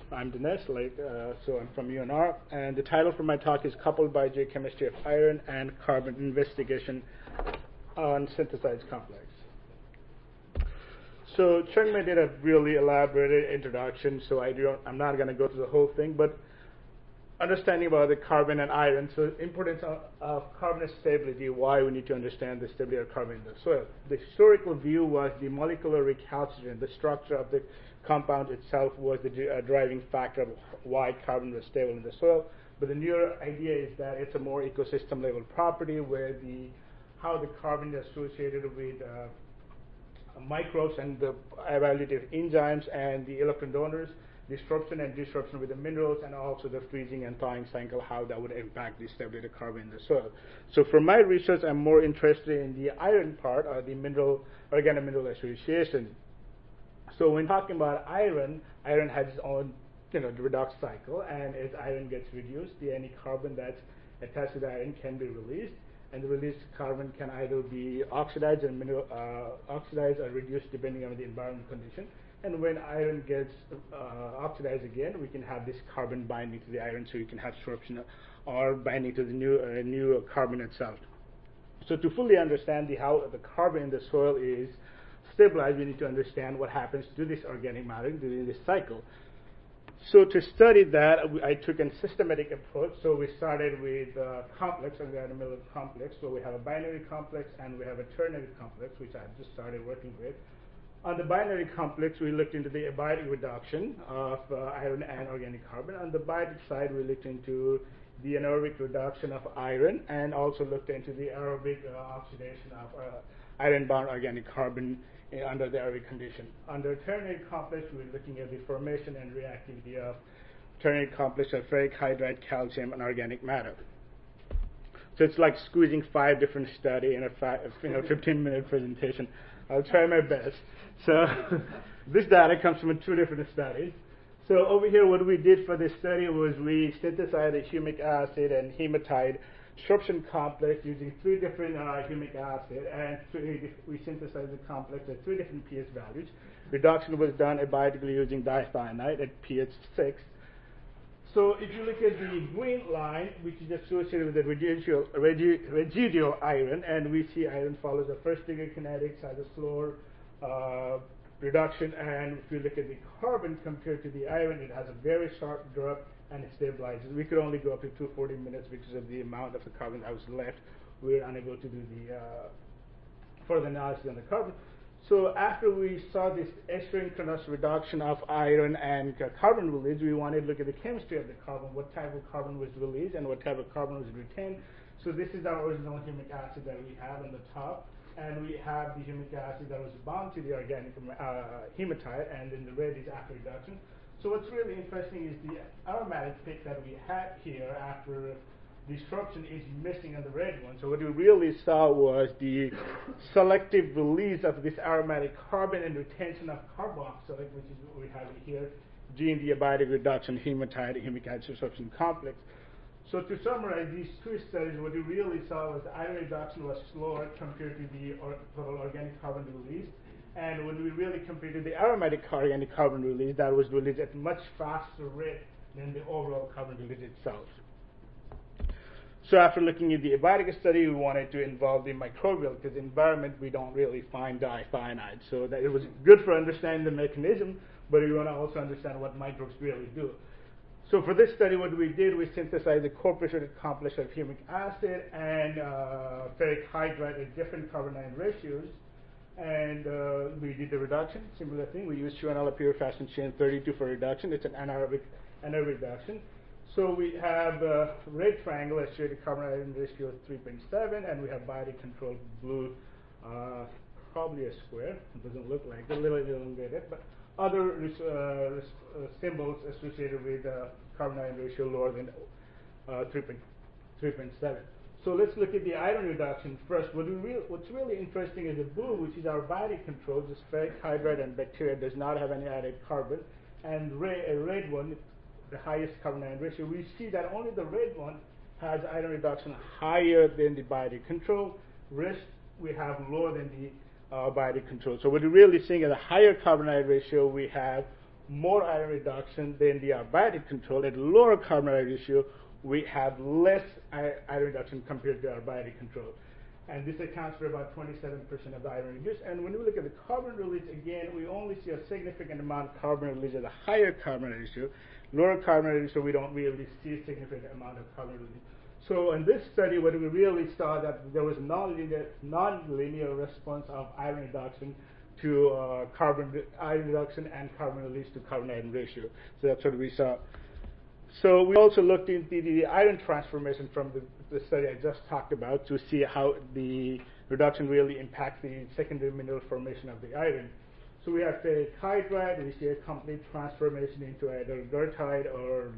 I'm Dinesh, so I'm from UNR, and the title for my talk is Coupled Biogeochemistry of Iron and Carbon Investigation on Synthesized Complex. So Chungmei did a really elaborate introduction, so I'm not going to go through the whole thing, but understanding about the carbon and iron, so importance of carbon stability, why we need to understand the stability of carbon in the soil. The historical view was the molecular recalcitrant, the structure of the compound itself was the driving factor of why carbon was stable in the soil. But the newer idea is that it's a more ecosystem level property where how the carbon is associated with microbes and the availability of enzymes and the electron donors, disruption and disruption with the minerals, and also the freezing and thawing cycle, how that would impact the stability of carbon in the soil. So for my research, I'm more interested in the iron part, or the organomineral association. So when talking about iron has its own, redox cycle, and as iron gets reduced, any carbon that's attached to the iron can be released, and the released carbon can either be oxidized or reduced depending on the environment condition. And when iron gets oxidized again, we can have this carbon binding to the iron, so you can have sorption or binding to the new carbon itself. So to fully understand how the carbon in the soil is stabilized, we need to understand what happens to this organic matter during this cycle. So to study that, I took a systematic approach. So we started with complex, organomineral complex. So we have a binary complex and we have a ternary complex, which I just started working with. On the binary complex, we looked into the abiotic reduction of iron and organic carbon. On the biotic side, we looked into the anaerobic reduction of iron and also looked into the aerobic oxidation of iron-bound organic carbon under the aerobic condition. Under ternary complex, we're looking at the formation and reactivity of ternary complex of ferric hydride, calcium, and organic matter. So it's like squeezing 5 different studies in a 15-minute presentation. I'll try my best. So this data comes from 2 different studies. So over here, what we did for this study was we synthesized a humic acid and hematite sorption complex using 3 different humic acid, and we synthesized the complex at 3 different pH values. Reduction was done abiotically using dithionite at pH 6. So if you look at the green line, which is associated with the residual iron, and we see iron follows the first degree kinetics, has a slower reduction, and if you look at the carbon compared to the iron, it has a very sharp drop and it stabilizes. We could only go up to 240 minutes because of the amount of the carbon that was left. We were unable to do the further analysis on the carbon. So after we saw this asynchronous reduction of iron and carbon release, we wanted to look at the chemistry of the carbon, what type of carbon was released and what type of carbon was retained. So this is our original humic acid that we have on the top, and we have the humic acid that was bound to the organic hematite, and then the red is after reduction. So what's really interesting is the aromatic peak that we had here after disruption is missing on the red one. So what we really saw was the selective release of this aromatic carbon and retention of carboxylate, which is what we have here during the abiotic reduction hematite humic acid sorption complex. So to summarize these 2 studies, what we really saw was the iron reduction was slower compared to the total organic carbon release. And when we really compared to the aromatic organic carbon release, that was released at much faster rate than the overall carbon release itself. So after looking at the abiotic study, we wanted to involve the microbial, because in the environment we don't really find dithionite. So that it was good for understanding the mechanism, but we want to also understand what microbes really do. So for this study, what we did, we synthesized a co-precipitate complex of humic acid and ferric hydride at different carbon-ion ratios. And we did the reduction, similar thing. We used 2-enolate pure fashion chain 32 for reduction. It's an anaerobic reduction. So we have red triangle associated carbon-ion ratio of 3.7, and we have biotic controlled blue, probably a square. It doesn't look like it, a little elongated, but other symbols associated with carbon-ion ratio lower than 3.7. So let's look at the iron reduction first. What's really interesting is the blue, which is our biotic control, the ferric hydride and bacteria does not have any added carbon, and a red one, the highest carbon-ion ratio. We see that only the red one has iron reduction higher than the biotic control. Rest we have lower than the biotic control. So what we're really seeing is a higher carbon-ion ratio, we have more iron reduction than the abiotic control. At lower carbon iron ratio, we have less iron reduction compared to abiotic control. And this accounts for about 27% of the iron reduced. And when we look at the carbon release, again, we only see a significant amount of carbon release at a higher carbon ratio. Lower carbon ratio, we don't really see a significant amount of carbon release. So in this study, what we really saw that there was non-linear response of iron reduction to iron reduction and carbon release to carbon iron ratio. So that's what we saw. So we also looked into the iron transformation from the study I just talked about to see how the reduction really impacts the secondary mineral formation of the iron. So we have ferric hydride. We see a complete transformation into either goethite or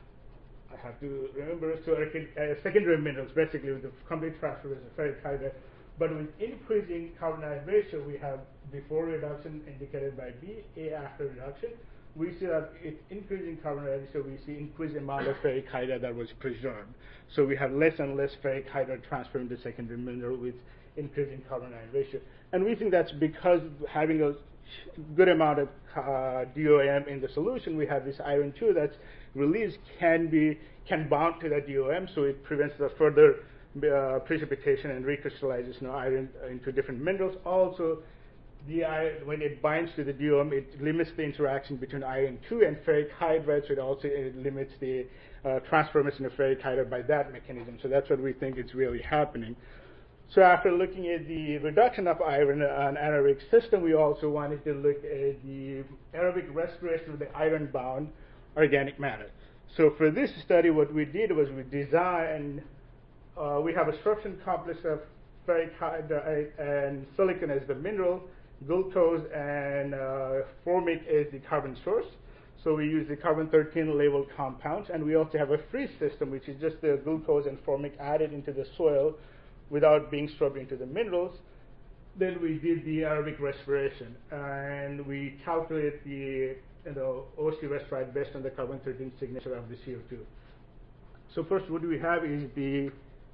I have to remember, so secondary minerals, basically with the complete transformation of ferric hydride. But with increasing carbon iron ratio, we have before reduction indicated by B, A after reduction. We see that it's increasing carbon iron ratio, we see increased amount of ferric hydride that was preserved. So we have less and less ferric hydride transferred into secondary mineral with increasing carbon iron ratio. And we think that's because having a good amount of DOM in the solution, we have this iron 2 that's released can bond to that DOM, so it prevents the further precipitation and recrystallization of iron into different minerals. Also, the iron, when it binds to the DOM, it limits the interaction between iron 2 and ferric hydride, so it limits the transformation of ferric hydride by that mechanism. So that's what we think is really happening. So after looking at the reduction of iron in an anaerobic system, we also wanted to look at the aerobic respiration of the iron-bound organic matter. So for this study, what we did was we designed, we have a structural complex of ferric hydride and silicon as the mineral, glucose and formic as the carbon source. So we use the carbon-13 labeled compounds, and we also have a freeze system, which is just the glucose and formic added into the soil without being scrubbed into the minerals. Then we did the aerobic respiration, and we calculate the OC respirate based on the carbon-13 signature of the CO2. So first, what we have is the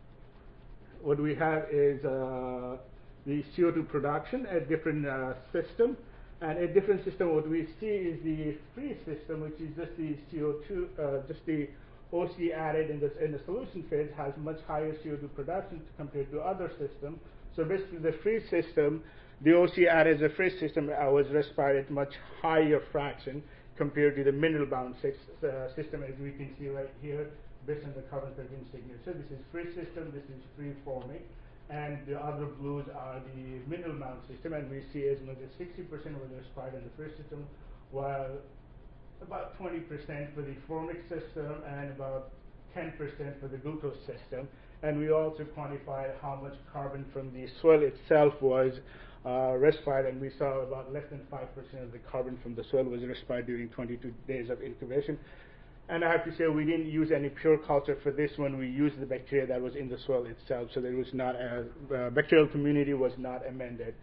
CO2 production at different system, and at different system, what we see is the freeze system, which is just the CO2, just the OC added in the solution phase has much higher CO2 production compared to other systems. So basically, the freeze system, the OC added as a freeze system was respired at much higher fraction compared to the mineral-bound system, as we can see right here, based on the carbon-13 signature. This is freeze system, this is free forming, and the other blues are the mineral-bound system, and we see as much as 60% was respired in the freeze system, while about 20% for the formic system and about 10% for the glucose system. And we also quantified how much carbon from the soil itself was respired, and we saw about less than 5% of the carbon from the soil was respired during 22 days of incubation. And I have to say, we didn't use any pure culture for this one. We used the bacteria that was in the soil itself, so there was not bacterial community was not amended.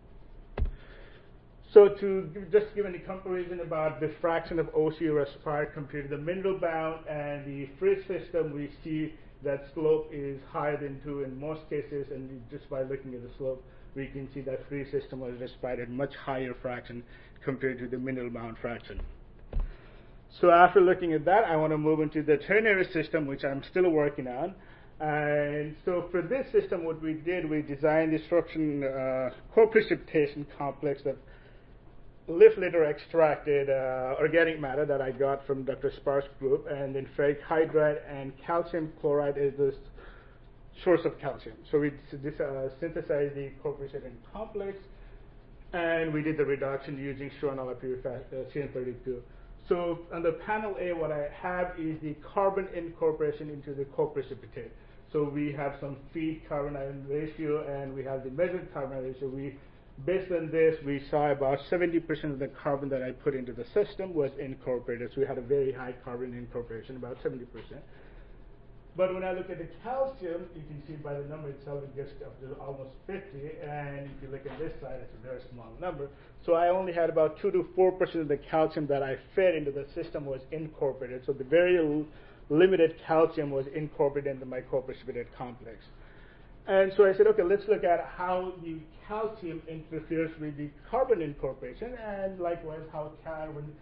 So to just give any comparison about the fraction of OC respired compared to the mineral-bound and the freeze system, we see that slope is higher than 2 in most cases, and just by looking at the slope, we can see that freeze system was respired at much higher fraction compared to the mineral-bound fraction. So after looking at that, I want to move into the ternary system, which I'm still working on. And so for this system, what we did, we designed the structural co-precipitation complex of leaf litter extracted organic matter that I got from Dr. Sparks' group, and then ferric hydride and calcium chloride is the source of calcium. So we synthesized the co-precipitation complex, and we did the reduction using Schwann-Alla purified CN32. So on the panel A, what I have is the carbon incorporation into the co-precipitate. So we have some feed carbon ion ratio, and we have the measured carbon ion ratio. Based on this, we saw about 70% of the carbon that I put into the system was incorporated. So we had a very high carbon incorporation, about 70%. But when I look at the calcium, you can see by the number itself, it gets up to almost 50. And if you look at this side, it's a very small number. So I only had about 2 to 4% of the calcium that I fed into the system was incorporated. So the very limited calcium was incorporated into my co-precipitate complex. And so I said, okay, let's look at how the calcium interferes with the carbon incorporation, and likewise how carbon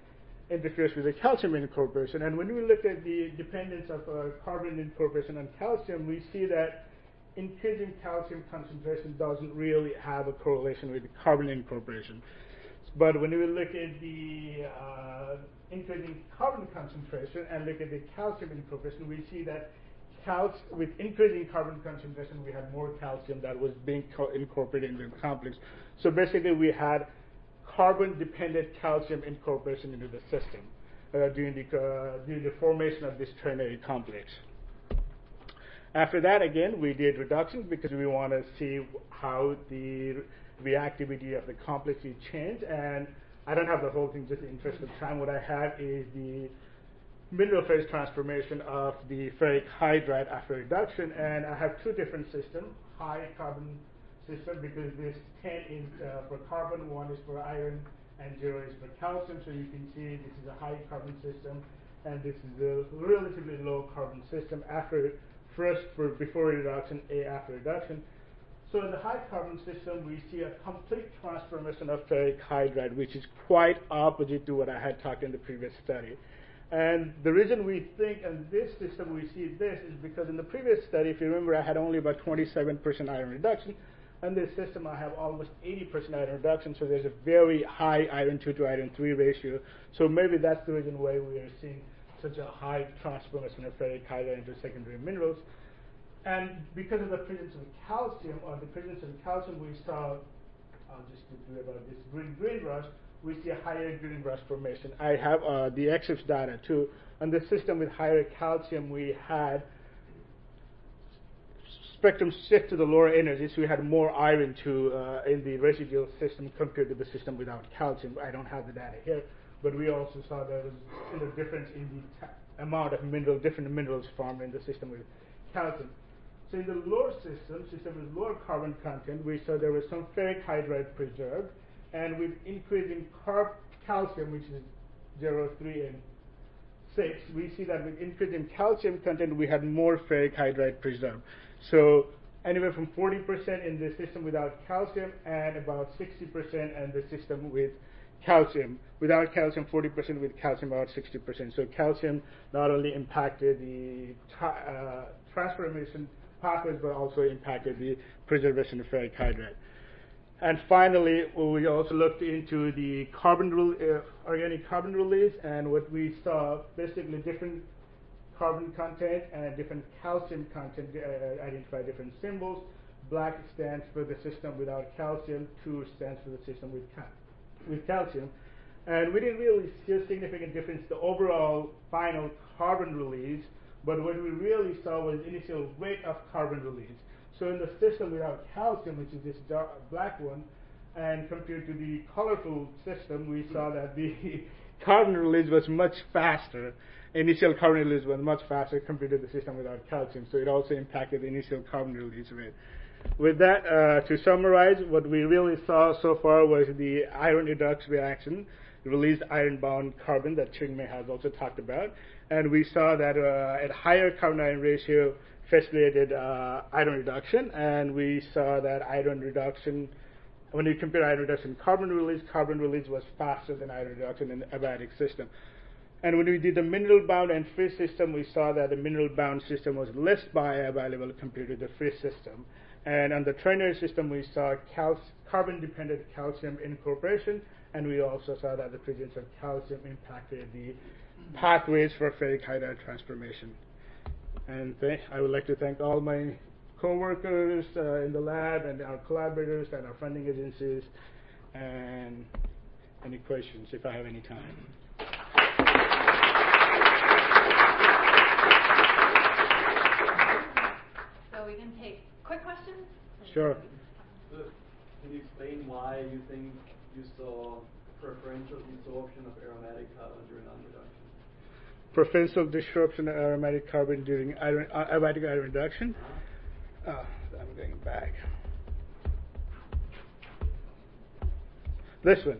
interferes with the calcium incorporation. And when we look at the dependence of carbon incorporation on calcium, we see that increasing calcium concentration doesn't really have a correlation with carbon incorporation. But when we look at the increasing carbon concentration and look at the calcium incorporation, we see that with increasing carbon concentration, we had more calcium that was being incorporated into the complex. So basically, we had carbon-dependent calcium incorporation into the system during the formation of this ternary complex. After that, again, we did reductions because we want to see how the reactivity of the complex will change. And I don't have the whole thing, just in the interest of time. What I have is the mineral phase transformation of the ferric hydride after reduction. And I have two different systems, high carbon system, because this 10 is for carbon, 1 is for iron, and 0 is for calcium. So you can see this is a high carbon system, and this is a relatively low carbon system before reduction, A after reduction. So in the high carbon system, we see a complete transformation of ferric hydride, which is quite opposite to what I had talked in the previous study. And the reason we think in this system we see this is because in the previous study, if you remember, I had only about 27% iron reduction. In this system, I have almost 80% iron reduction, so there's a very high iron 2 to iron 3 ratio. So maybe that's the reason why we are seeing such a high transformation of ferric hydride into secondary minerals. And because of the presence of calcium, we saw, I'll just do about this green rush, we see a higher green rush formation. I have the EXIFS data too. On the system with higher calcium, we had spectrum shift to the lower energies. So we had more iron in the residual system compared to the system without calcium. I don't have the data here, but we also saw there was a difference in the amount of different minerals formed in the system with calcium. So in the lower system with lower carbon content, we saw there was some ferric hydride preserved, and with increasing calcium, which is 0, 3, and 6, we see that with increasing calcium content, we had more ferric hydride preserved. So anywhere from 40% in the system without calcium and about 60% in the system with calcium. Without calcium, 40%, with calcium, about 60%. So calcium not only impacted the transformation pathways, but also impacted the preservation of ferric hydride. And finally, we also looked into the organic carbon release, and what we saw, basically different carbon content and different calcium content identify different symbols. Black stands for the system without calcium, 2 stands for the system with calcium. And we didn't really see a significant difference in the overall final carbon release, but what we really saw was initial rate of carbon release. So in the system without calcium, which is this dark black one, and compared to the colorful system, we saw that the carbon release was much faster. Initial carbon release was much faster compared to the system without calcium. So it also impacted the initial carbon release rate. With that, to summarize, what we really saw so far was the iron redox reaction, released iron-bound carbon that Ching-Mei has also talked about. And we saw that at higher carbon-iron ratio, facilitated iron reduction, and we saw that iron reduction, when you compare iron reduction carbon release was faster than iron reduction in the abiotic system. And when we did the mineral-bound and free system, we saw that the mineral-bound system was less bioavailable compared to the free system. And on the ternary system, we saw carbon-dependent calcium incorporation, and we also saw that the presence of calcium impacted the pathways for ferric hydride transformation. And I would like to thank all my co-workers in the lab and our collaborators and our funding agencies. And any questions, if I have any time. So we can take quick questions? Sure. Can you explain why you think you saw preferential desorption of aromatic carbon during iron reduction? Preferential disruption of aromatic carbon during abiotic iron reduction. I'm going back. This one.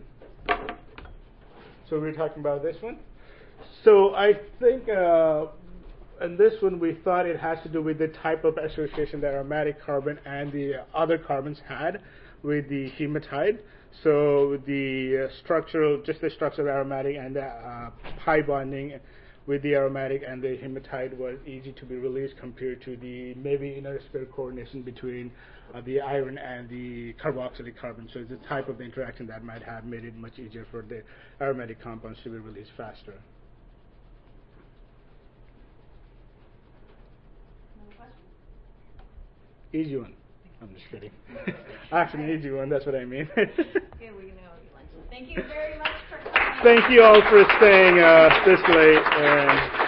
So we're talking about this one. So I think in this one we thought it has to do with the type of association that aromatic carbon and the other carbons had. with the hematite. So the structural aromatic and the pi bonding with the aromatic and the hematite was easy to be released compared to the maybe inner spheric coordination between the iron and the carboxylic carbon. So it's a type of interaction that might have made it much easier for the aromatic compounds to be released faster. Another question? Easy one. I'm just kidding. Actually, an easy one. That's what I mean. Good, we can go eat lunch. Thank you very much for coming. Thank you all for staying this late.